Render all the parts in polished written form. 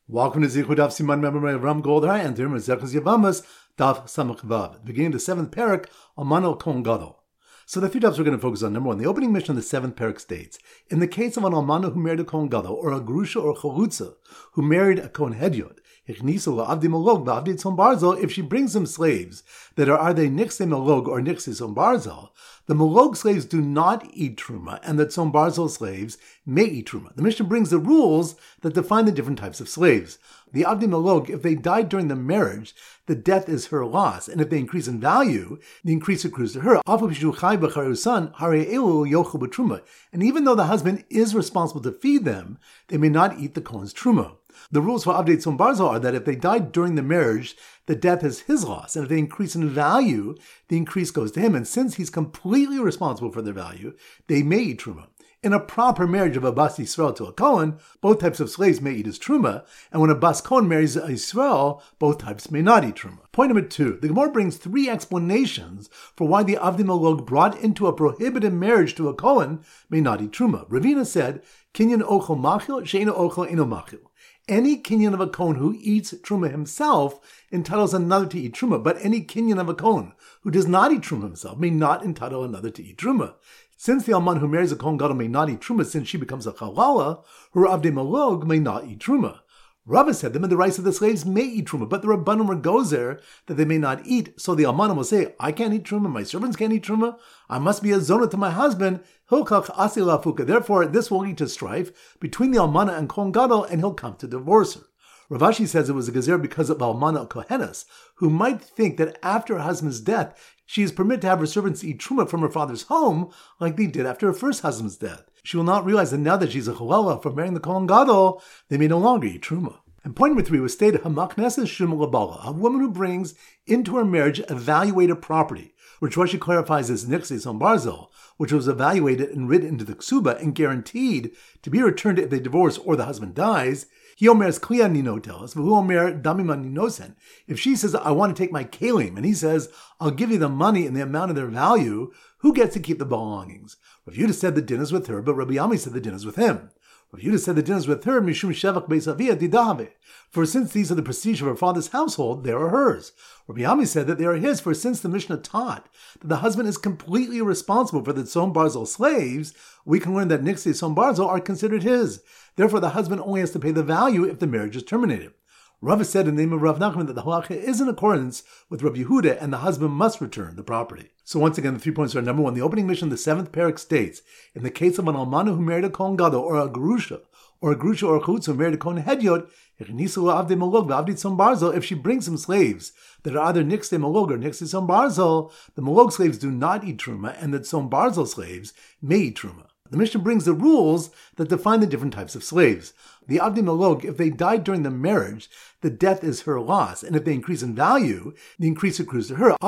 Welcome to Zichud Daf Siman Memorei Ram Goldar and Tir Mezechus Yavamas Daf Samach Vav, beginning the 7th parak Almana Kohen Gadol. So the three dafs we're going to focus on. Number one, the opening mission of the 7th parak states, in the case of an almana who married a Kohen Gadol, or a grusha or chalutza who married a Kohen Hedyot, if she brings him slaves that are either nixei melog or nixei tzom barzal, the melog slaves do not eat truma, and the tzom barzal slaves may eat truma. The Mishnah brings the rules that define the different types of slaves. The avdi melog, if they died during the marriage, the death is her loss, and if they increase in value, the increase accrues to her. And even though the husband is responsible to feed them, they may not eat the Kohen's truma. The rules for Avdei Tzom Barzal are that if they died during the marriage, the death is his loss, and if they increase in value, the increase goes to him. And since he's completely responsible for their value, they may eat truma. In a proper marriage of a Bas Yisrael to a Kohen, both types of slaves may eat his truma, and when a Bas Kohen marries a Yisrael, both types may not eat truma. Point number two, the Gemara brings three explanations for why the Avdi Melog brought into a prohibited marriage to a Kohen may not eat truma. Ravina said, Kinyan ochel machil, she'ena ochel eno machil. Any kinyan of a Kohen who eats truma himself entitles another to eat truma, but any kinyan of a Kohen who does not eat truma himself may not entitle another to eat truma. Since the alman who marries a Kohen Gadol may not eat truma, since she becomes a chalala, her avdei melog may not eat truma. Rava said them and the rights of the slaves may eat truma, but the rabbanim were gozer that they may not eat. So the almanim will say, I can't eat truma, my servants can't eat truma, I must be a zona to my husband. Hilkach asi lafuka. Therefore, this will lead to strife between the almana and Kohen Gadol, and he'll come to divorce her. Rav Ashi says it was a gezer because of almana kohenes, who might think that after her husband's death, she is permitted to have her servants eat truma from her father's home, like they did after her first husband's death. She will not realize that now that she's a chalala from marrying the Kohen Gadol, they may no longer eat truma. And point number three was stated, Hamakneses Shum Labala, a woman who brings into her marriage evaluated property, which Rashi clarifies as Nixei Tzom Barzal, which was evaluated and written into the ksuba and guaranteed to be returned if they divorce or the husband dies. He omers kliya nino tells, v'hu omer damima ninosen. If she says, I want to take my kalim, and he says, I'll give you the money and the amount of their value, who gets to keep the belongings? Rav Yehuda said the din is with her, but Rabbi Ami said the din is with him. Rav Yehuda said the din is with her, mishum shevach beis avia didahave. For since these are the prestige of her father's household, they are hers. Rabbi Ami said that they are his, for since the Mishnah taught that the husband is completely responsible for the Tzom Barzal slaves, we can learn that Nixei Tzom Barzal are considered his. Therefore, the husband only has to pay the value if the marriage is terminated. Rava said in the name of Rav Nachman that the halacha is in accordance with Rav Yehuda, and the husband must return the property. So once again, the 3 points are: number one, the opening mission of the 7th parak states, in the case of an almana who married a Kohen Gadol, or a grusha or a chutz who married a Kohen Hedyot, if she brings him slaves that are either nixei melog or nixei tzom barzal, the melog slaves do not eat truma, and the tzom barzal slaves may eat truma. The Mishnah brings the rules that define the different types of slaves. The avdi melog, if they died during the marriage, the death is her loss, and if they increase in value, the increase accrues to her.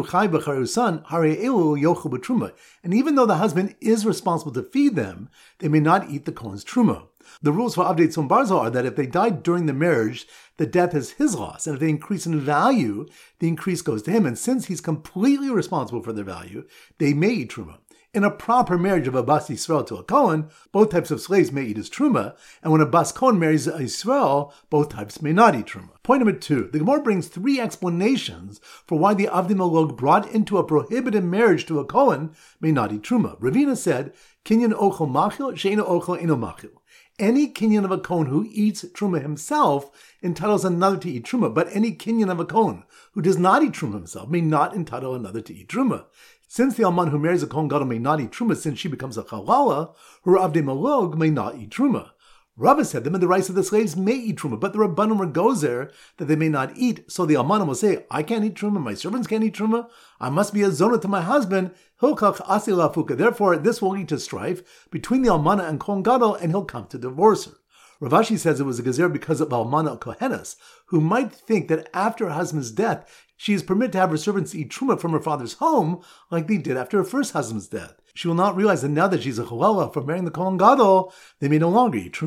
And even though the husband is responsible to feed them, they may not eat the Kohen's truma. The rules for Avdei Tzom Barzal are that if they died during the marriage, the death is his loss, and if they increase in value, the increase goes to him. And since he's completely responsible for their value, they may eat truma. In a proper marriage of a Bas Yisrael to a Kohen, both types of slaves may eat his truma, and when a Bas Kohen marries a Yisrael, both types may not eat truma. Point number two, the Gemara brings three explanations for why the Avdi Melog brought into a prohibited marriage to a Kohen may not eat truma. Ravina said, Kinyan ochel machil, she'ena ochel eno machil. Any kinyan of a Kohen who eats truma himself entitles another to eat truma, but any kinyan of a Kohen who does not eat truma himself may not entitle another to eat truma. Since the alman who marries a Kohen Gadol may not eat truma, since she becomes a chalala, her avdei melog may not eat truma. Rava said them and the rights of the slaves may eat truma, but the rabbanim were gozer that they may not eat. So the almanim will say, I can't eat truma, my servants can't eat truma, I must be a zona to my husband. Hilkach asi lafuka. Therefore, this will lead to strife between the almana and Kohen Gadol, and he'll come to divorce her. Rav Ashi says it was a gezer because of almana kohenes, who might think that after her husband's death, she is permitted to have her servants eat truma from her father's home, like they did after her first husband's death. She will not realize that now that she's a chalala from marrying the Kohen Gadol, they may no longer eat truma.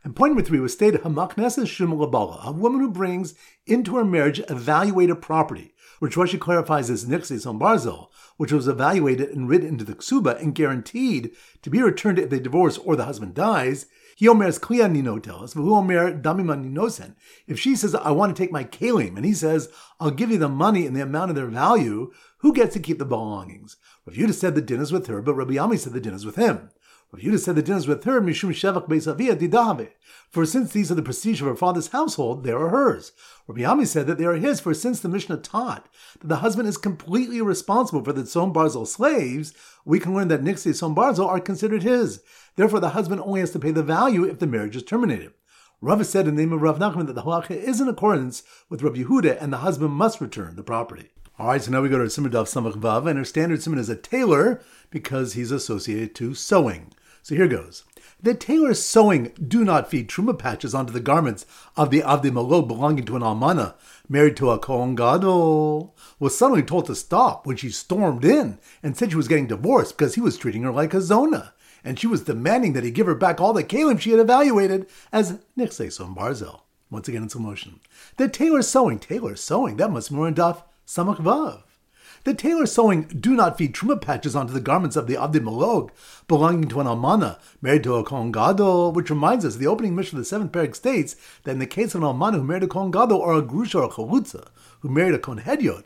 And point number 3 was stated, Hamakneses Shum Labala, a woman who brings into her marriage evaluated property, which Rashi clarifies as Nixes on Barzel, which was evaluated and written into the Ksuba and guaranteed to be returned if they divorce or the husband dies. He omers Kliya Ninotelas, V'hu omer Damima Ninosen. If she says, I want to take my kalim, and he says, I'll give you the money and the amount of their value, who gets to keep the belongings? Rav Yehuda said the din is with her, but Rabbi Ami said the din is with him. Rav Yehuda said the din is with her, Mishum Shevach Beis Avia Didave. For since these are the prestige of her father's household, they are hers. Rabbi Ami said that they are his, for since the Mishnah taught that the husband is completely responsible for the Tzom Barzel slaves, we can learn that Nixei Tzom Barzel are considered his. Therefore, the husband only has to pay the value if the marriage is terminated. Rav said in the name of Rav Nachman that the halacha is in accordance with Rav Yehuda and the husband must return the property. All right, so now we go to Siman Daf Samach Vav, and our standard Siman is a tailor because he's associated to sewing. So here goes. The tailor's sewing do not feed truma patches onto the garments of the Avdi Malog belonging to an almana married to a Kohen Gadol, was suddenly told to stop when she stormed in and said she was getting divorced because he was treating her like a zona, and she was demanding that he give her back all the kalim she had evaluated as Nichsei Tzom Barzel. Once again in slow motion. The tailor's sewing, that must be more in Daf Samach Vav. The tailor's sewing do not feed truma patches onto the garments of the Avdi Malog belonging to an almana married to a Kohen Gadol, which reminds us the opening mission of the 7th parak states that in the case of an almana who married a Kohen Gadol or a grusha or a chalutza who married a Kohen Hedyot,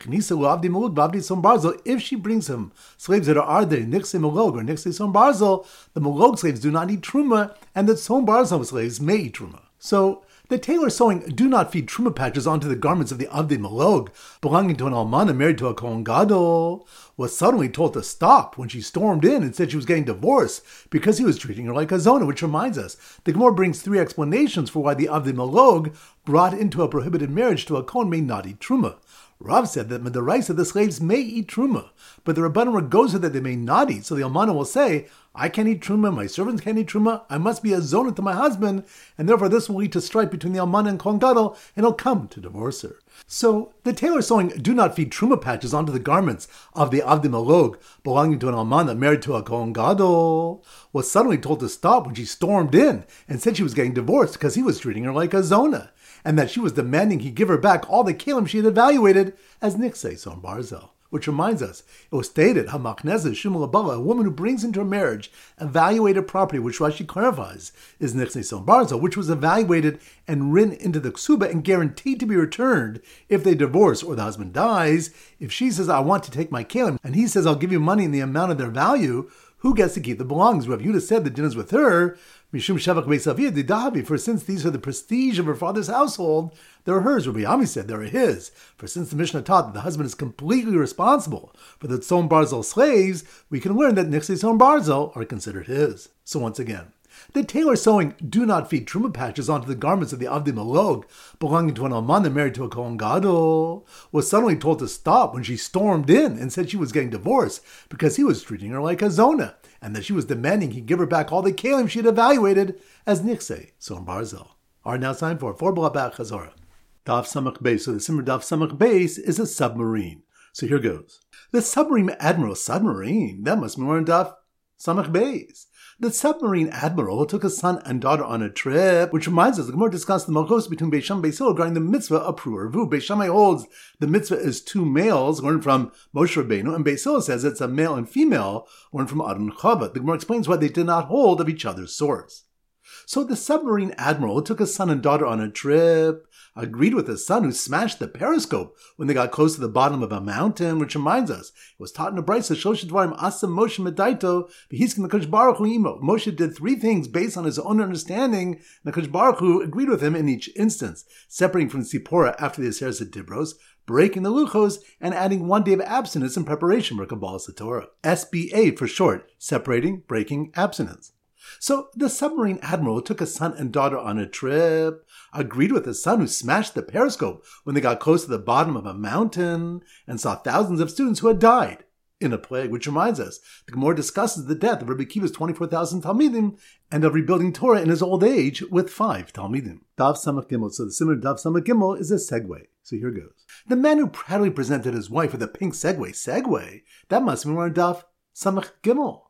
if she brings him slaves that are there, Nixei Malog or Nixei Tzom Barzel, the Malog slaves do not eat truma, and the Tzom Barzel slaves may eat truma. So, the tailor's sewing do not feed truma patches onto the garments of the Avdi Malog belonging to an almana married to a Kohen Gadol, was suddenly told to stop when she stormed in and said she was getting divorced because he was treating her like a zona, which reminds us, the Gemara brings 3 explanations for why the Avdi Malog brought into a prohibited marriage to a Kohen may not eat truma. Rav said that Midaraisa the slaves may eat truma, but the Rabbanan goes that they may not eat, so the almana will say, I can't eat truma, my servants can't eat truma, I must be a zona to my husband, and therefore this will lead to strife between the almana and Kohen Gadol, and he'll come to divorce her. So, the tailor's sewing do not feed truma patches onto the garments of the Avdi Malog belonging to an almana married to a Kohen Gadol, was suddenly told to stop when she stormed in and said she was getting divorced because he was treating her like a zona, and that she was demanding he give her back all the kalim she had evaluated as Nixei Tzom Barzel. Which reminds us, it was stated, Hamaknezes Shum Labala, a woman who brings into her marriage evaluated property, which Rashi clarifies is Nixei Tzom Barzel, which was evaluated and written into the Ksuba and guaranteed to be returned if they divorce or the husband dies. If she says, I want to take my kalim, and he says, I'll give you money in the amount of their value, who gets to keep the belongings? Rav Yehuda said the din is with her, Mishum Shevach Beis Avia Didahabi, for since these are the prestige of her father's household, they're hers. Rabbi Ami said they're his. For since the Mishnah taught that the husband is completely responsible for the Tzom Barzel slaves, we can learn that Nixei Tzom Barzel are considered his. So once again, the tailor's sewing do not feed truma patches onto the garments of the Avdi Malog belonging to an almana married to a Kohen Gadol, was suddenly told to stop when she stormed in and said she was getting divorced because he was treating her like a zona, and that she was demanding he give her back all the kalim she had evaluated as Nixei Tzom Barzel. All right, now it's time for 4 Blabach Chazorah. Daf Samach Beis. So the Simmer Daf Samach Beis is a submarine. So here goes. The submarine admiral, that must be more in Daf Samach Beis. The submarine admiral took a son and daughter on a trip, which reminds us, the Gemara discussed the malchus between Beis Shammai and Beis Hillel regarding the mitzvah of Pru Urvu. Beis Shammai holds the mitzvah is 2 males, learned from Moshe Rabbeinu, and Beis Hillel says it's a male and female, learned from Adon Chava. The Gemara explains why they did not hold of each other's source. So the submarine admiral took a son and daughter on a trip, agreed with his son who smashed the periscope when they got close to the bottom of a mountain, which reminds us, it was taught in the Brisa, Shlosh Dvarim Asam Moshe Medaito, V'hiskim HaKadosh Baruch Hu Imo. Moshe did 3 things based on his own understanding, and HaKadosh Baruch Hu agreed with him in each instance, separating from Sipporah after the Aseret Dibros, breaking the Luchos, and adding 1 day of abstinence in preparation for Kabbalah Satorah. SBA for short, separating, breaking, abstinence. So the submarine admiral took a son and daughter on a trip, agreed with his son who smashed the periscope when they got close to the bottom of a mountain, and saw thousands of students who had died in a plague, which reminds us, the Gemara discusses the death of Rabbi Akiva's 24,000 Talmidim and of rebuilding Torah in his old age with 5 Talmidim. Daf Samach Gimel. So the similar Daf Samach Gimel is a segue. So here goes. The man who proudly presented his wife with a pink Segway, that must be more Daf Samach Gimel.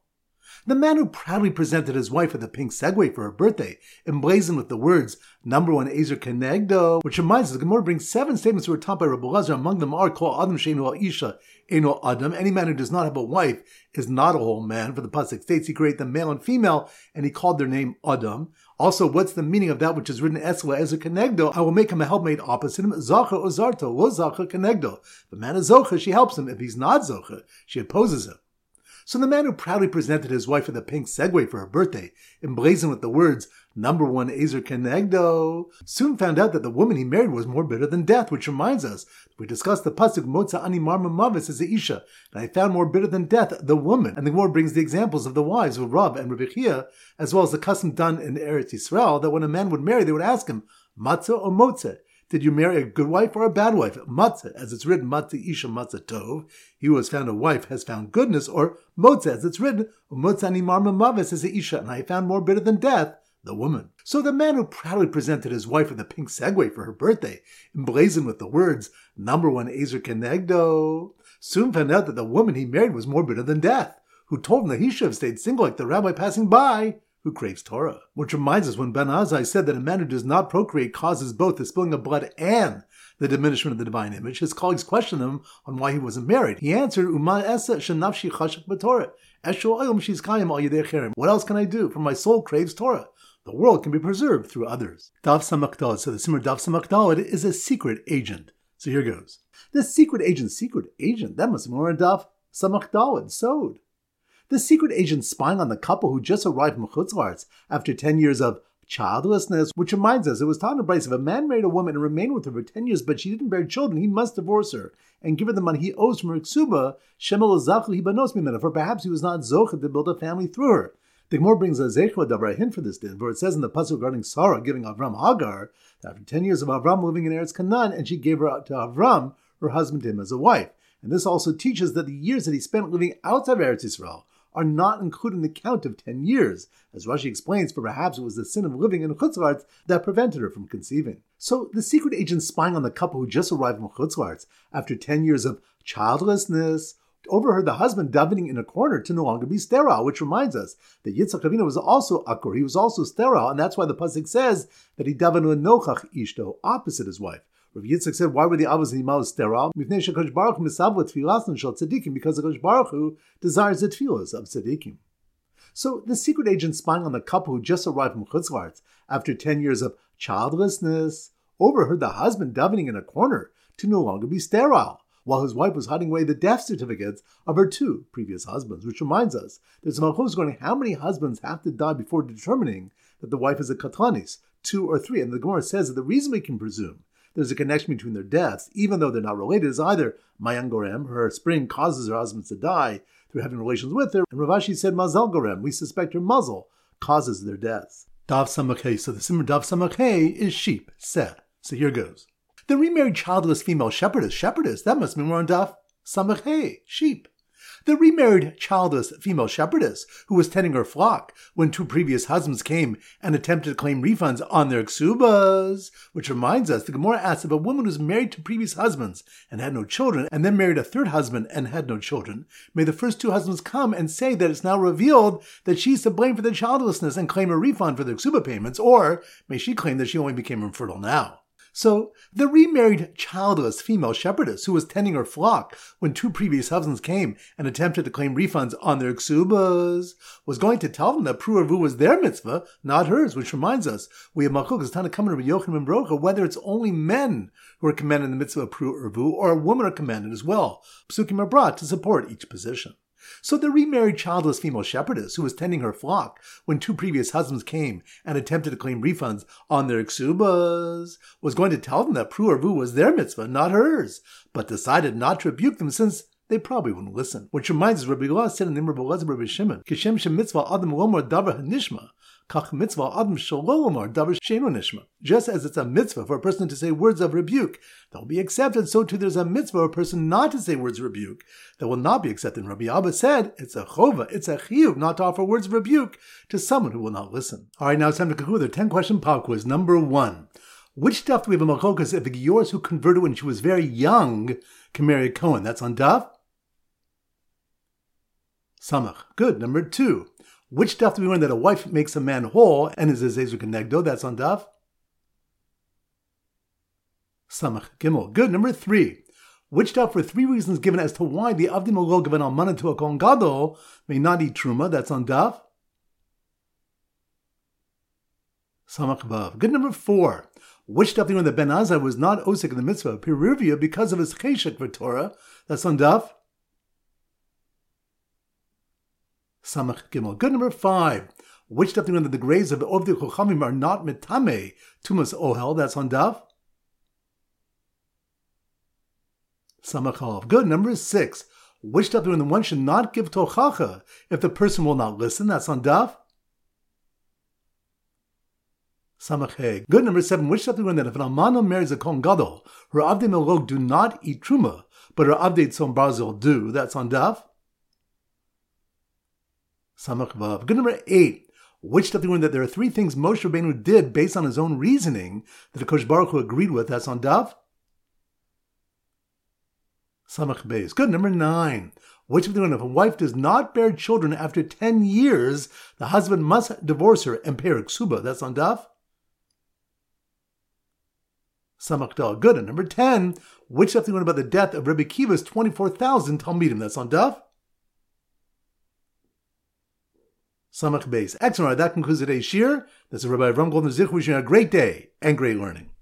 The man who proudly presented his wife with a pink Segway for her birthday, emblazoned with the words, number one Ezer Kenegdo, which reminds us the Gemara brings 7 statements that were taught by Rabbi Elazar. Among them are, Kol Adam Sheinu Isha Eno Adam. Any man who does not have a wife is not a whole man. For the pasuk states, he created them male and female, and he called their name Adam. Also, what's the meaning of that which is written Esla Ezer Kenegdo? I will make him a helpmate opposite him. Zacha or Zarto, Lo Zacha Kenegdo. The man is Zocha, she helps him. If he's not Zocha, she opposes him. So the man who proudly presented his wife with a pink Segway for her birthday, emblazoned with the words, number one Ezer Kenegdo, soon found out that the woman he married was more bitter than death, which reminds us, we discussed the pasuk, Motza ani marma mavis as a Isha, and I found more bitter than death, the woman. And the Gemara brings the examples of the wives of Rav and Rabbi Chia, as well as the custom done in Eretz Yisrael, that when a man would marry, they would ask him, Matzah or Motzah? Did you marry a good wife or a bad wife? Matzah, as it's written, Matzah Isha Matzah Tov. He who has found a wife has found goodness. Or Motzah, as it's written, Motzah ani marma mavis as a Isha, and I found more bitter than death, the woman. So the man who proudly presented his wife with a pink Segway for her birthday, emblazoned with the words, number one Ezer Kenegdo, soon found out that the woman he married was more bitter than death, who told him that he should have stayed single like the rabbi passing by, who craves Torah. Which reminds us when Ben Azai said that a man who does not procreate causes both the spilling of blood and the diminishment of the divine image, his colleagues questioned him on why he wasn't married. He answered, Uma esa shenafshi chashak b'Torah. Esho ayom she's kayim al yedei cherem. What else can I do? For my soul craves Torah. The world can be preserved through others. Daf Samach Daled. So the Simmer Daf Samach Daled is a secret agent. So here goes. This secret agent, that must be more in Daf Samach Daled, sewed. The secret agent spying on the couple who just arrived from Chutz La'aretz after 10 years of childlessness, which reminds us, it was taught in Brisa, if a man married a woman and remained with her for 10 years, but she didn't bear children, he must divorce her and give her the money he owes from her ksuba, shemel zachu hibanos mimena, for perhaps he was not zocha to build a family through her. The Gemara brings a Zechva Davar, a hint for this din, for it says in the pasuk regarding Sarah giving Avram Hagar, that after 10 years of Avram living in Eretz Canaan, and she gave her to Avram, her husband, to him as a wife. And this also teaches that the years that he spent living outside of Eretz Yisrael are not included in the count of 10 years. As Rashi explains, for perhaps it was the sin of living in Chutz La'aretz that prevented her from conceiving. So the secret agent spying on the couple who just arrived from Chutz La'aretz after 10 years of childlessness overheard the husband davening in a corner to no longer be sterile, which reminds us that Yitzchak Avinu was also akur, he was also sterile, and that's why the pasuk says that he davened nochach ishto, opposite his wife. Rav Yitzchak said, why were the avos and imalos sterile? Because the Kodesh Baruch Hu desires the tefillas of tzaddikim. So the secret agent spying on the couple who just arrived from Chutz La'aretz after 10 years of childlessness overheard the husband davening in a corner to no longer be sterile, while his wife was hiding away the death certificates of her 2 previous husbands, which reminds us there's a malchus regarding how many husbands have to die before determining that the wife is a katlanis, 2 or 3. And the Gemara says that the reason we can presume there's a connection between their deaths, even though they're not related, is either Mayan Gorem, her spring causes her husbands to die through having relations with her, and Rav Ashi said Mazal Gorem, we suspect her muzzle causes their deaths. Daf Samach Hei. So the Simmer Daf Samach Hei is sheep, seh. So here goes. The remarried childless female shepherdess, that must be more on Daf Samach Hei, sheep. The remarried childless female shepherdess who was tending her flock when 2 previous husbands came and attempted to claim refunds on their ksubas. Which reminds us, the Gemara asks if a woman who's married to previous husbands and had no children, and then married a 3rd husband and had no children, may the first 2 husbands come and say that it's now revealed that she's to blame for the childlessness and claim a refund for their ksuba payments, or may she claim that she only became infertile now? So, the remarried childless female shepherdess who was tending her flock when 2 previous husbands came and attempted to claim refunds on their ksubas was going to tell them that Pru Urvu was their mitzvah, not hers, which reminds us, we have Malchus Tana coming to Yochanan and Brocha, whether it's only men who are commanded in the mitzvah of Pru Urvu, or a woman are commanded as well. Psukim are brought to support each position. So the remarried childless female shepherdess who was tending her flock when 2 previous husbands came and attempted to claim refunds on their ksubas was going to tell them that Pru Urvu was their mitzvah, not hers, but decided not to rebuke them since they probably wouldn't listen. Which reminds us, Rabbi Elazar said in Nimra B'Elazar Rabbi Shimon, Kishem shem mitzvah adam lomar davar hanishma, kach mitzvah adam shalomar davar sheinu nishma. Just as it's a mitzvah for a person to say words of rebuke that will be accepted, so too there's a mitzvah for a person not to say words of rebuke that will not be accepted. Rabbi Abba said, it's a chova, it's a chiyuv not to offer words of rebuke to someone who will not listen. All right, now it's time to conclude the 10-question pop quiz. Number 1. Which daf do we have a malchokas if the Gioris who converted when she was very young can marry a Kohen? That's on daf Samach. Good. Number 2. Which daf do we learn that a wife makes a man whole and is a zezu kenegdo? That's on daf Samach Gimel. Good. Number 3. Which daf for 3 reasons given as to why the avdim lo given almana to a kohen gadol may not eat truma? That's on daf Samach Bav. Good. Number 4. Which daf do we learn that Ben Azai was not osik in the mitzvah of Pirivia because of his cheshek for Torah? That's on daf Samach Gimel. Good. Number 5. Which daf do we learn that the graves of the Ovdei Chochamim are not mitame tumas ohel? That's on daf Samach Aleph. Good. Number 6. Which daf do we learn that one should not give tochacha if the person will not listen? That's on daf Samach Hey. Good. Number 7. Which daf do we learn that if an almana marries a kohen gadol, her avdei melog do not eat truma, but her avdei tzom barzil do? That's on daf Samach Vav. Good. Number 8. Which daf do we learn that there are 3 things Moshe Rabbeinu did based on his own reasoning that the Kosh Baruch Hu agreed with? That's on daf Samach Beis. Good. Number 9. Which daf do we learn if a wife does not bear children after 10 years, the husband must divorce her and pay her ksuba? That's on daf Samach Dal. Good. And number 10. Which daf do we learn about the death of Rebbe Kiva's 24,000 Talmidim? That's on daf Samach Beis. Excellent. That concludes today's shir. This is Rabbi Avram Goldner Zich wishing you a great day and great learning.